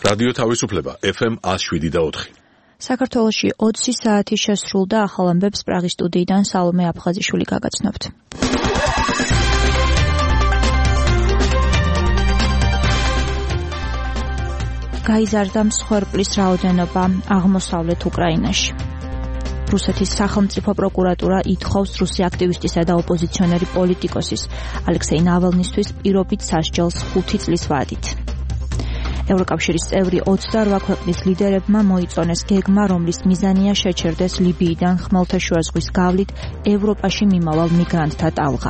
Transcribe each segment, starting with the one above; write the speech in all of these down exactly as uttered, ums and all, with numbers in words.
რადიო თავისუფლება ეფ ემ one oh seven და four. საქართველოში ოცი საათი შესრულდა, ახალ ამბებს პრაღის სტუდიიდან სალომე აფხაზიშვილი გაგაცნობთ. გაიზარდა მსხვერპლის რაოდენობა აღმოსავლეთ უკრაინაში. რუსეთის სახელმწიფო პროკურატურა ითხოვს რუსი აქტივისტისა და ოპოზიციონერი პოლიტიკოსის ალექსეი ნავალნისთვის პირობით სასჯელს ხუთი წლის ვადით. ევროკავშირის წევრი ოცდაოთხ ქვეყნის ლიდერებმა მოიწონეს გეგმა, რომლის მიზანია შეჩერდეს ლიბიიდან ხმელთაშუა ზღვის გავლით ევროპაში მიმავალ მიგრანტთა ტალღა.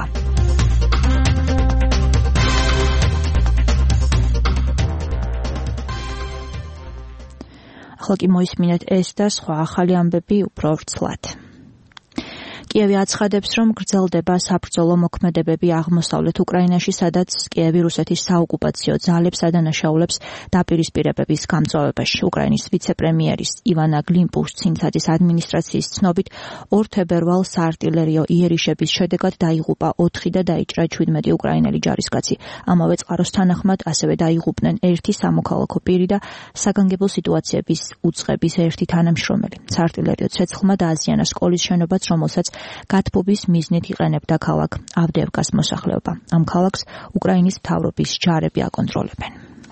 ახლა კი მოისმინეთ ეს და სხვა ახალი ამბები უფრო ვრცლად. კიევი აცხადებს, რომ გრძელდება საბრძოლო მოქმედებები აღმოსავლეთ უკრაინაში, სადაც კიევი რუსეთის საოკუპაციო ძალებს ადანაშაულებს დაპირისპირებების გამწვავებაში. უკრაინის ვიცე-პრემიერის ივანა გლინპუშცინცაძის ადმინისტრაციის ცნობით, ორ თებერვალს საარტილერიო იერიშების შედეგად დაიღუპა ოთხი და დაიჭრა ჩვიდმეტი უკრაინელი ჯარისკაცი. ამავე წყაროს თანახმად ასევე დაიღუპნენ ერთი სამოქალაქო პირი და საგანგებო სიტუაციების უწყების ერთი თანამშრომელი. საარტილერიო ცეცხლმა დააზიანა სკოლის შენობაც, რომელსაც გათბობის მიზნით იყენებდა ქალაქ ავდევკას მოსახლეობა. ამ ქალაქს უკრაინის მთავრობის ჯარები აკონტროლებენ.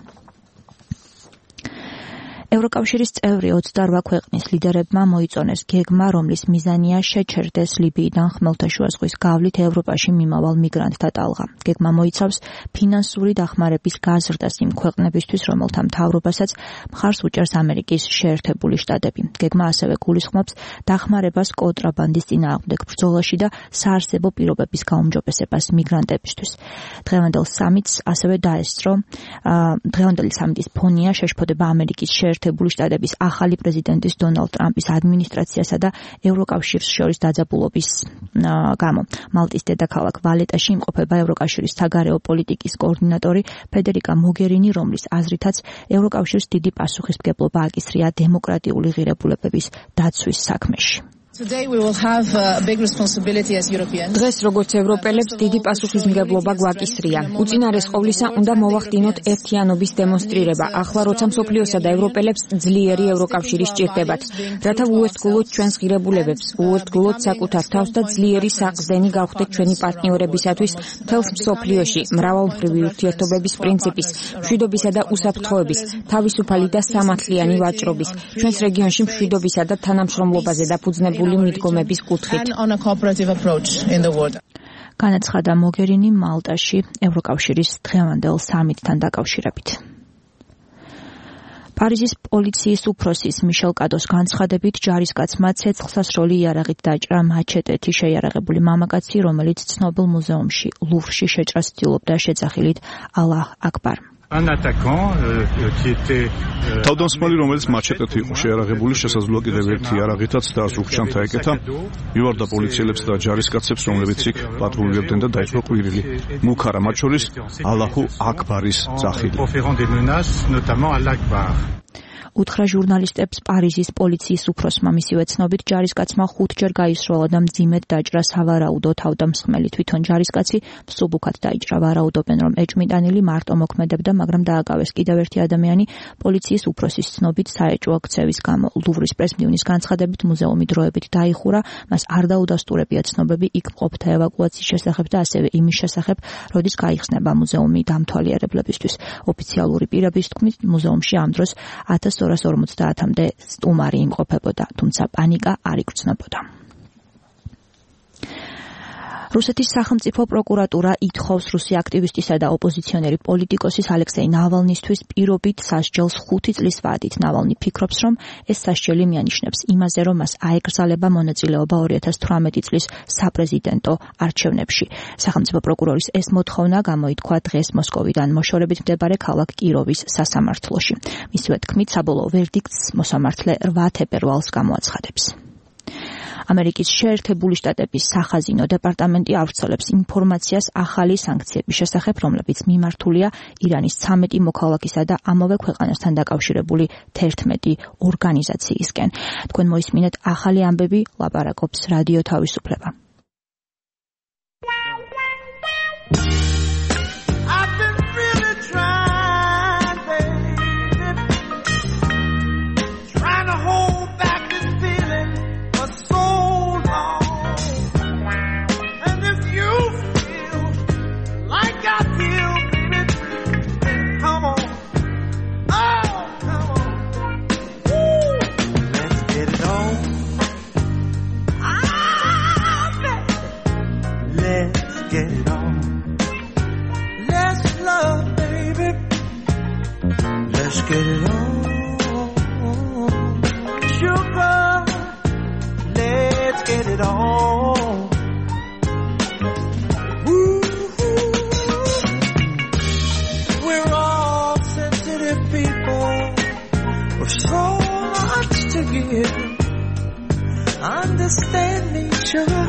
ევროკავშირის წევრი ოცდაოთხ ქვეყნის ლიდერებმა მოიწონეს გეგმა, რომლის მიზანია შეჩერდეს ლიბიიდან ხმელთაშუა ზღვის გავლით ევროპაში მიმავალ მიგრანტთა ტალღა. გეგმა მოიცავს ფინანსური დახმარების გაზრდას იმ ქვეყნებისთვის, რომელთა მთავრობასაც მხარს უჭერს ამერიკის შეერთებული შტატები. გეგმა ასევე გულისხმობს დახმარებას კონტრაბანდის წინააღმდეგ ბრძოლაში და საარსებო პირობების გაუმჯობესებას მიგრანტებისთვის. დღევანდელ სამიტს ასევე დაესწრო დღევანდელი სამიტის ფონია შეშფოთება ამერიკის შეერთებული შტატების ახალი პრეზიდენტის დონალდ ტრამპის ადმინისტრაციასა და ევროკავშირს შორის დაძაბულობის გამო. მალტის დედაქალაქ ვალეტაში იმყოფება ევროკავშირის საგარეო პოლიტიკის კოორდინატორი ფედერიკა მოგერინი, რომლის აზრითაც ევროკავშირს დიდი პასუხისმგებლობა აკისრია დემოკრატიული ღირებულებების დაცვის საქმეში. დღეს როგორც ევროპელებს დიდი პასუხისმგებლობა გვაკისრია. უწინარეს ყოვლისა უნდა მოვახდინოთ ერთიანობის დემონსტრირება. ახლა როცა მსოფლიოსა და ევროპელებს ძლიერი ევროკავშირი სჭირდებათ, რათა უერთგულოთ ჩვენს ღირებულებებს, უერთგულოთ საკუთარ თავს და ძლიერი საყრდენი გავხდეთ ჩვენი პარტნიორებისათვის მთელს მსოფლიოში მრავალმხრივი ურთიერთობების პრინციპის, მშვიდობისა და უსაფრთხოების, თავისუფალი და სამართლიანი ვაჭრობის, ჩვენს რეგიონში მშვიდობისა და თანამშრომლობაზე დაფუძნებული მიდგომების კუთხით. განაცხადა მოგერინი მალტაში ევროკავშირის დღევანდელ სამიტთან დაკავშირებით. პარიზის პოლიციის უფროსის მიშელ კადოს განცხადებით, ჯარისკაცმა ცეცხლსასროლი იარაღით დაჭრა მაჩეტეთი შეიარაღებული მამაკაცი, რომელიც ცნობილ მუზეუმში ლუვრში შეჭრას ცდილობდა შეძახილით ალაჰ აკბარ. თავდამსხმელი, რომელიც მაჩეტეთი იყო შეიარაღებული, შესაძლოა კიდევ ერთი იარაღითაც და ზურგჩანთა ეკეთა, მივარდა პოლიციელებს და ჯარისკაცებს, რომლებიც იქ პატრულირებდნენ და დაიწყო ყვირილი. მუქარა მათ შორის ალაჰუ აკბარის ძახილი. უთხრა ჟურნალისტებს პარიზის პოლიციის უფროსმა. მისივე ცნობით, ჯარისკაცმა ხუთჯერ გაისროლა და მძიმედ დაჭრა სავარაუდო თავდამსხმელი. თვითონ ჯარისკაცი მსუბუქად დაიჭრა. ვარაუდობენ, რომ ეჭვმიტანილი მარტო მოქმედებდა, მაგრამ დააკავეს კიდევ ერთი ადამიანი. პოლიციის უფროსის ცნობით, საეჭვო ქცევის გამო ლუვრის პრესმდივნის განცხადებით მუზეუმი დროებით დაიხურა. მას არ დაუდასტურებია ცნობები იქ მყოფთა ევაკუაციის შესახებ და ასევე იმის შესახებ, როდის გაიხსნება მუზეუმი დამთვალიერებლებისთვის. ოფიციალური პირების თქმით, მუზეუმში ამ დროს ათას ორას ორმოცდაათამდე სტუმარი იმყოფებოდა, თუმცა პანიკა არ იგრძნობოდა. რუსეთის სახელმწიფო პროკურატურა ითხოვს რუსი აქტივისტისა და ოპოზიციონერი პოლიტიკოსის ალექსეი ნავალნისთვის პირობით სასჯელს ხუთი წლის ვადით. ნავალნი ფიქრობს, რომ ეს სასჯელი მიანიშნებს იმაზე, რომ მას აეკრძალება მონაწილეობა ორი ათას თვრამეტი წლის საპრეზიდენტო არჩევნებში. სახელმწიფო პროკურორის ეს მოთხოვნა გამოითქვა დღეს მოსკოვიდან მოშორებით მდებარე ქალაქ კიროვის სასამართლოში. მისივე თქმით, საბოლოო ვერდიქტს მოსამართლე რვა თებერვალს გამოაცხადებს. ამერიკის შეერთებული შტატების სახაზინო დეპარტამენტი ავრცელებს ინფორმაციას ახალი სანქციების შესახებ, რომლებიც მიმართულია ირანის ცამეტი მოქალაქისა და ამავე ქვეყანასთან დაკავშირებული თერთმეტი ორგანიზაციისკენ. თქვენ მოისმინეთ ახალი ამბები, ლაპარაკობს რადიო თავისუფლება. let's get it on. Let's love, baby. Let's get it on. Sugar, let's get it on. Woo. We're all sensitive people with so much to give. Understand me, sugar.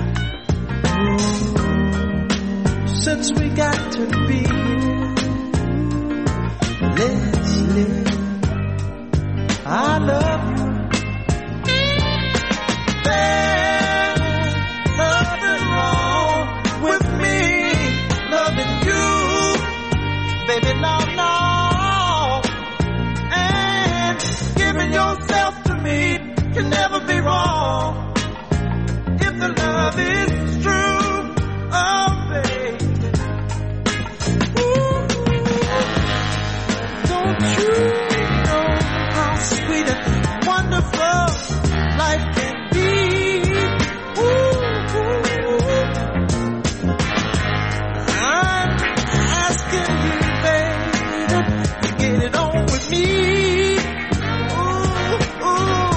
Since we got to be, let's live. I love you. There's nothing wrong with me loving you, baby. No, no. And giving yourself to me can never be wrong if the love is true. Oh, baby. Ooh. Don't you know how sweet and wonderful life can be? Ooh. I'm asking you, baby, to get it on with me. Ooh, ooh.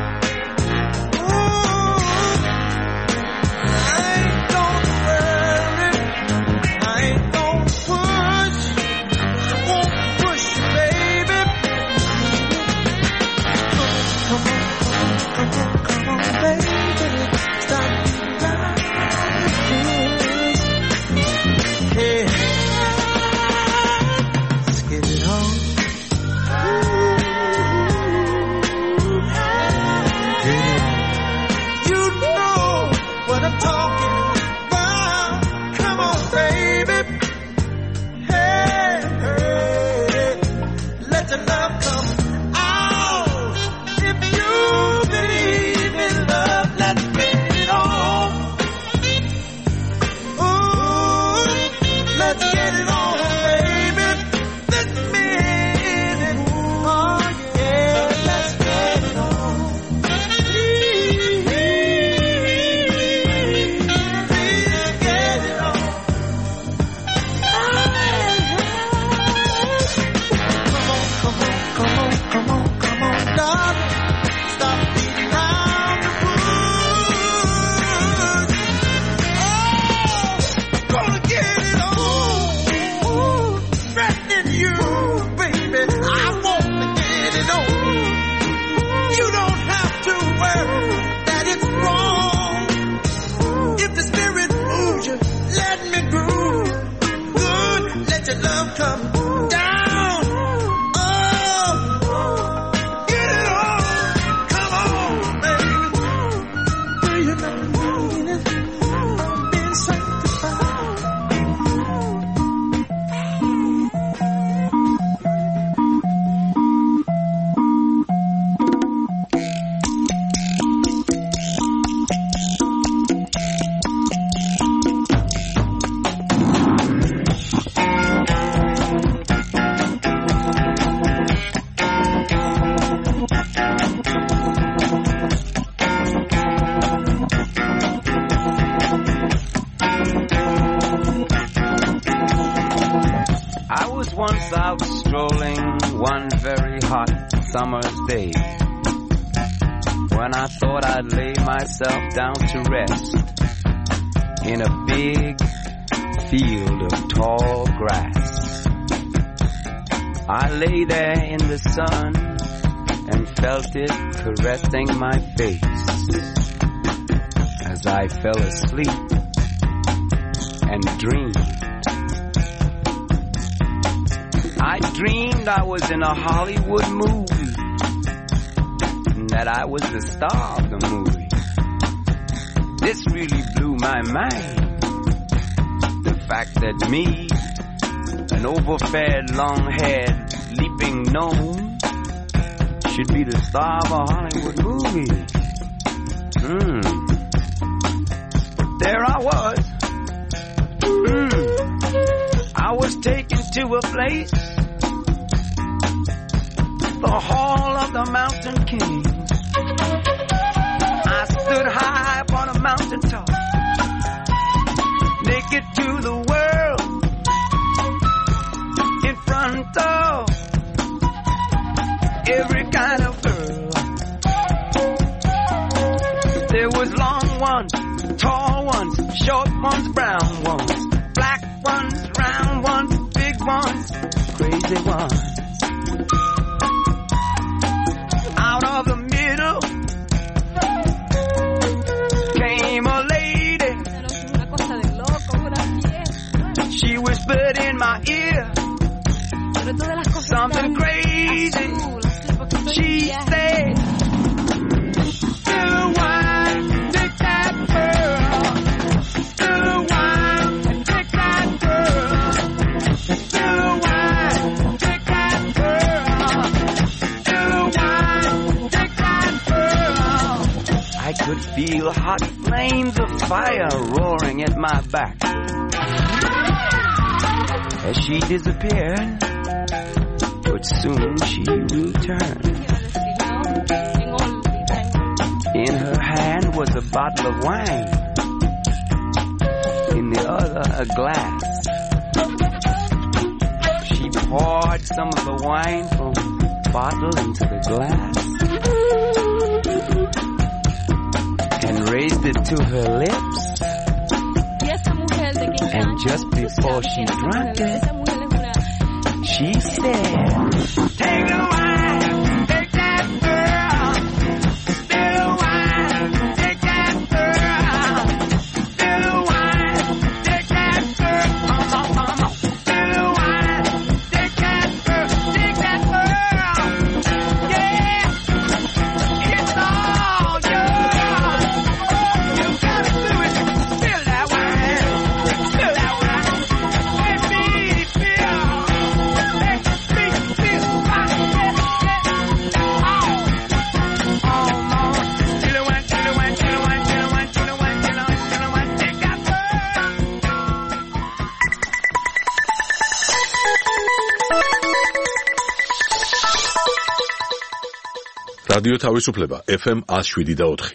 Once out strolling one very hot summer's day, when I thought I'd lay myself down to rest in a big field of tall grass. I lay there in the sun and felt it caressing my face as I fell asleep and dreamed. I dreamed I was in a Hollywood movie, and that I was the star of the movie. This really blew my mind. The fact that me, an overfed, long-haired, leaping gnome, should be the star of a Hollywood movie. Hmm. But there I was. Hmm. I was taken to a place, the Hall of the Mountain King. I stood high upon a mountain top. They short ones, brown ones, black ones, round ones, big ones, crazy ones. Out of the middle came a lady. She whispered in my ear something crazy. She said, "Still wine, take that girl. Still wine, take that girl. Still wine, take that girl. Still wine, take that girl." I could feel hot flames of fire roaring at my back as she disappeared, but soon she returned. In her hand was a bottle of wine, in the other a glass. She poured some of the wine from the bottle into the glass and raised it to her lips. And just before she drank it, she said, "Take the wine, take that girl. Still wine, take that girl. Still wine, take that girl. Come on, come on. Still wine, take that girl, take that girl. Yeah, it's all yours. You gotta do it. Spill that wine, spill that wine. Let me feel. რადიო თავისუფლება ეფ ემ one oh seven და four.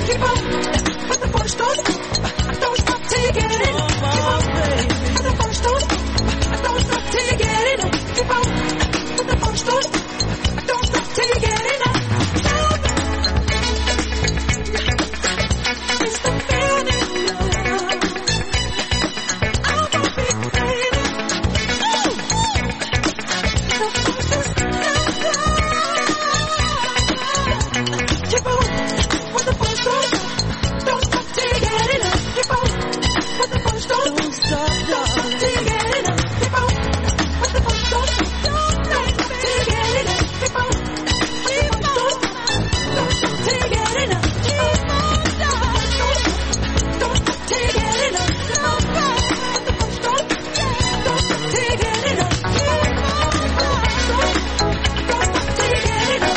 Keep on with the punch don't stop. Don't stop till you get it. Keep on with the punch don't stop. Don't stop till you get it. Keep on with the punch don't stop. Don't stop till you get it. It's the feeling. I'll be crazy. Keep on with the punch don't stop. Don't stop till you get it. Keep on with the punch don't stop. Don't stop till you get it. Keep on with the punch don't stop. Don't stop till you get it. Keep on with the punch don't stop. Don't stop till you get it. Keep on don't stop till you get it. Keep on with the punch don't stop. Don't stop till you get it. Keep on don't stop till you get it.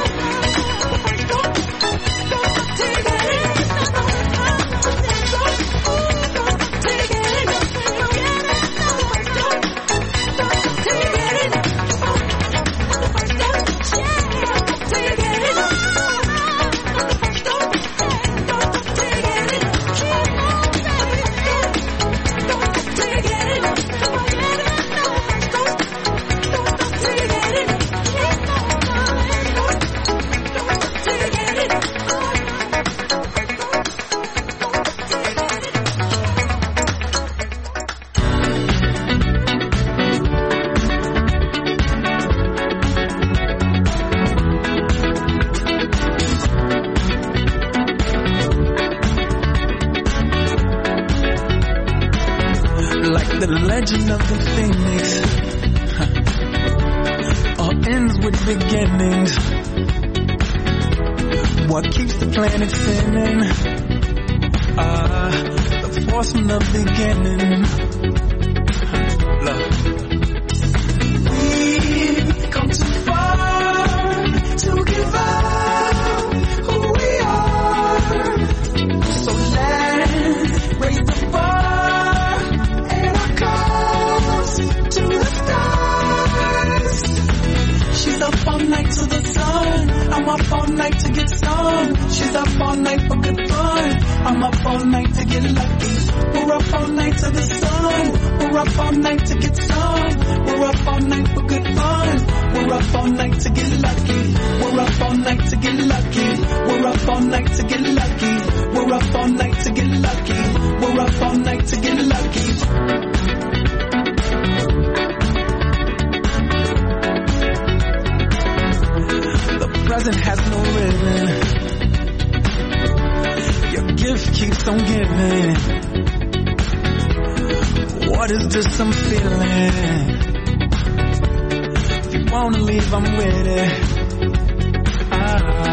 Like the legend of the phoenix, huh. All ends with beginnings. What keeps the planet spinning? Ah, the force from the beginning. Love. We've come too far to give up who we are. So let's raise the bar and our cause to the stars. She's up all night to the sun. I'm up all night to get some. She's up all night for good fun. I'm up all night to get lucky. We're up all night to the sun. We're up all night to get some. We're up all night for good fun. We're up all night to get lucky. We're up all night to get lucky. We're up all night to get lucky. We're up all night to get lucky. We're up all night to get lucky. The present has no ribbon. Your gift keeps on giving. What is this I'm feeling? If you wanna leave, I'm with it. Ah.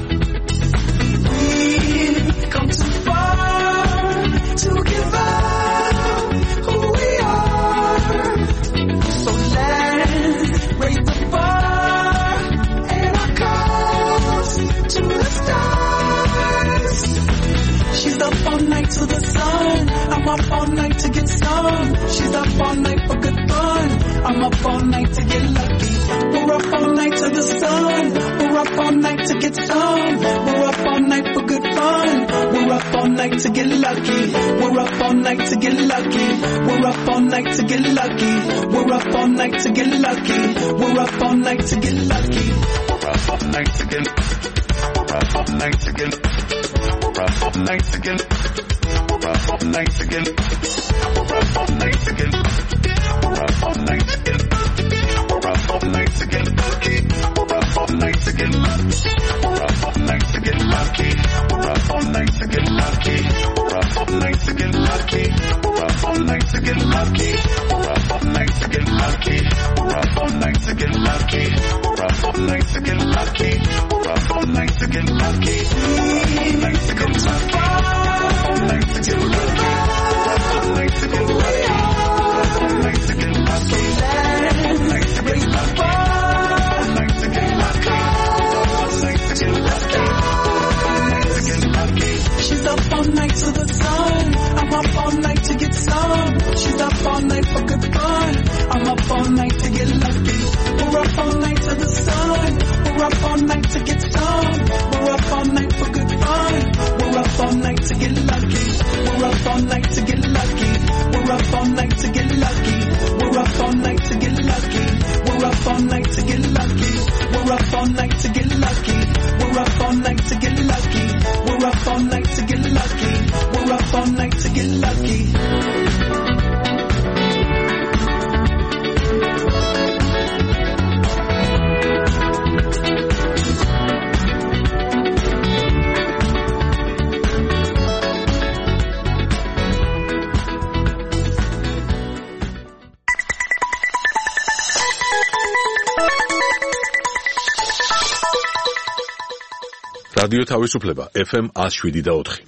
We've come too far to give up who we are. So let's raise the bar and our cause to the stars. She's up all night to the sun. I'm up all night to get some. She's up all night for good fun. I'm up all night to get lucky. We're up all night to the sun. We're up all night to get some. We're up all night for good fun. We're up all night to get lucky. We're up all night to get lucky. We're up all night to get lucky. We're up all night to get lucky. We're up all night to get lucky. We're up all night to get. We're up all night to get. We're up all night to get. We're up all night to get. We're up all night to get. We're up all night to get. We're up all night to get lucky. We're up all night to get lucky. We're up all night to get lucky. We're up all night to get lucky. We're up all night to get lucky. We're up all night to get lucky. We're up all night to get lucky. We're up all night to get lucky. We're up all night to get lucky. We're up all night to get lucky. All night to get lucky. All night to get lucky. All night to get lucky. All night to get lucky. All night to get lucky. All night to get lucky. All night to get lucky. All night to get lucky. She's up all night to the sun. I'm up all night to get some. She's up all night for good fun. I'm up all night to get lucky. We're up all night to the sun. We're up all night to get some. We're up all night for good რადიო თავისუფლება ეფ ემ one oh seven და four.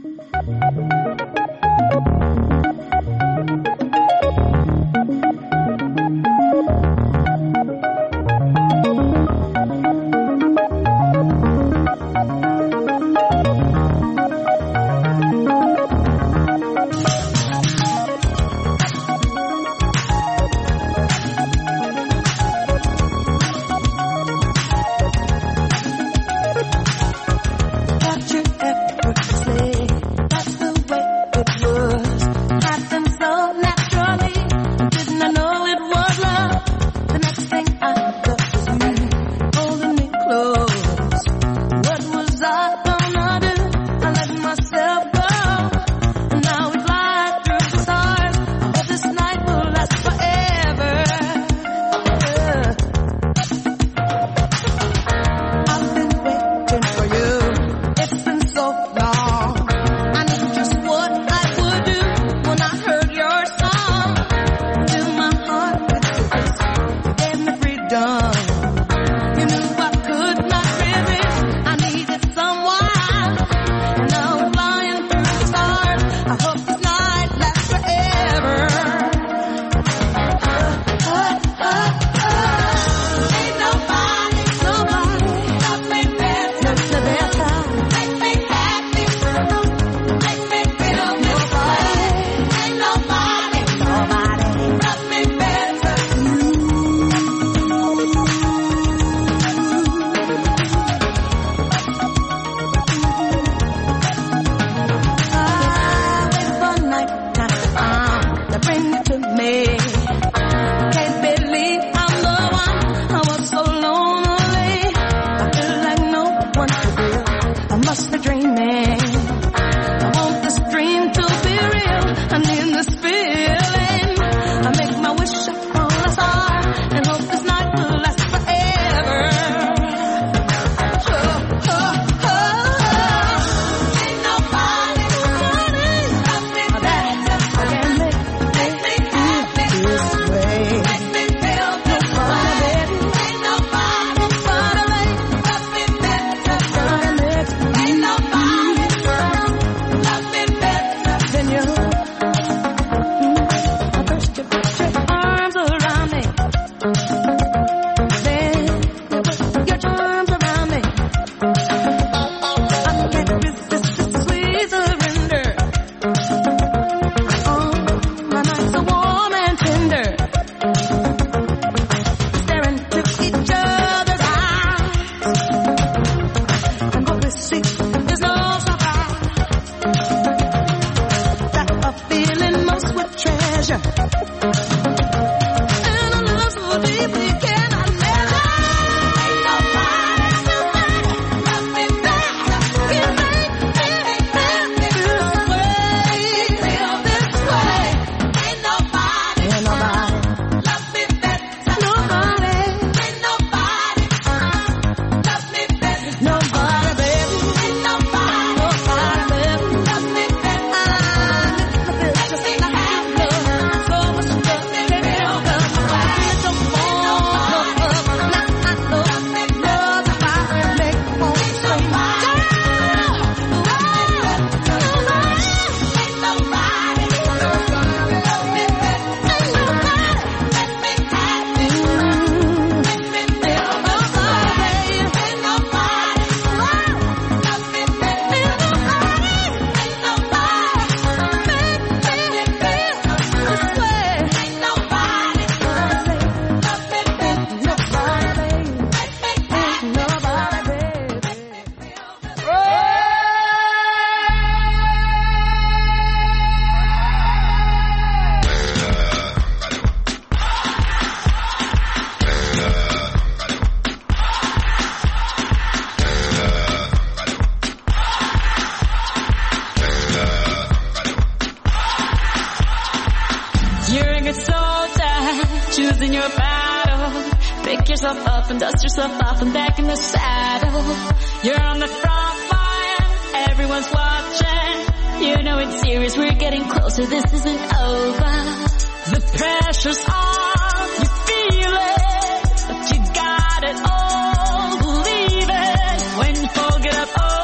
choosing your battle. Pick yourself up and dust yourself off and back in the saddle. You're on the front line, everyone's watching. You know it's serious, we're getting closer, this isn't over. The pressure's on, you feel it, but you got it all, believe it. When you fall, get up, oh.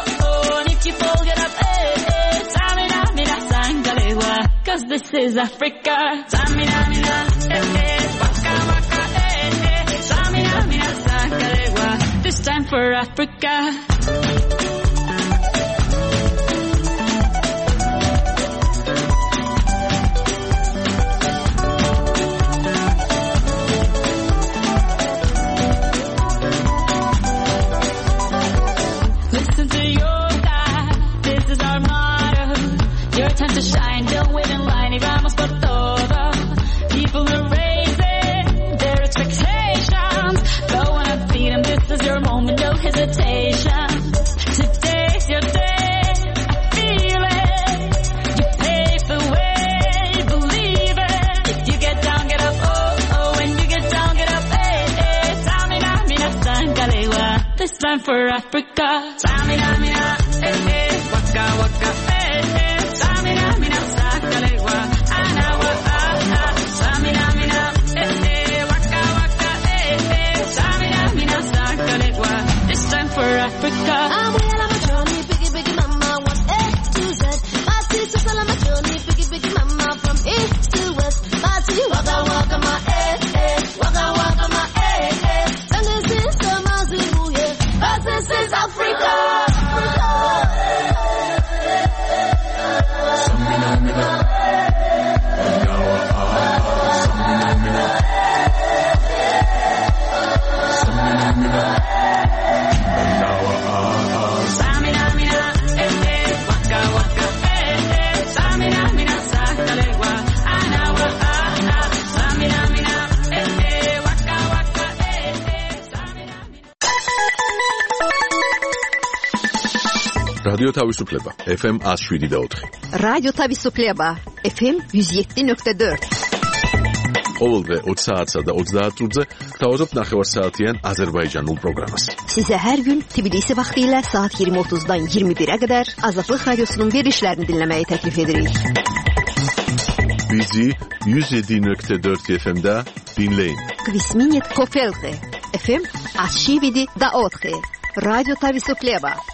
is Africa. Samina, mina, eh, eh, waka, waka, eh, eh. Samina, mina, sakalewa. This time for Africa. Listen to your God, this is our motto. Your time to shine, don't wait in line, y vamos por todo. People are raising their expectations. Go on and feed them, this is your moment, no hesitation. Today's your day, I feel it. You pave the way, believe it. If you get down, get up, oh, oh. When you get down, get up, eh, eh. Samina, mina, sankalewa. This time for Africa. Samina, mina, eh, eh. Waka, waka, eh, eh. Samina, mina, sakalewa. Anawa, ah, ah. Samina, mina, eh, eh. Waka, waka, eh, eh. Samina, mina, sakalewa. This time for Africa. I'm well on my journey, biggie, biggie mama, one A to Z. My sister's all on my journey, biggie, biggie mama, from east to west. My city, waka, waka, my eh, eh. Waka, waka, my eh, eh. Tango sister, my Zulu, yeah. But this is Africa. Samina, mina, eh, eh. Waka, waka, eh, eh. Samina, mina, sakalewa. Anawa, ah, ah. Samina, mina, eh, eh. Waka, waka, eh, eh. Samina, mina. რადიო თავისუფლება ეფ ემ one oh seven და four. რადიო თავისუფლება ეფ ემ one oh seven nuqta four. ყოველდღე twenty საათსა და thirty წუთზე გთავაზობთ ნახევარსაათიან აზერბაიჯანულ პროგრამას. Size her gün Tbilisi vaxtilə saat yirmi otuzdan iyirmi birə qədər Azadlıq Radiosunun verilişlərini dinləməyi təklif edirik. Bizi one oh seven nuqta four efe em'də dinləyin. Kvisminit Kofelte efe em one oh seven da four. Radyo Tavisupleva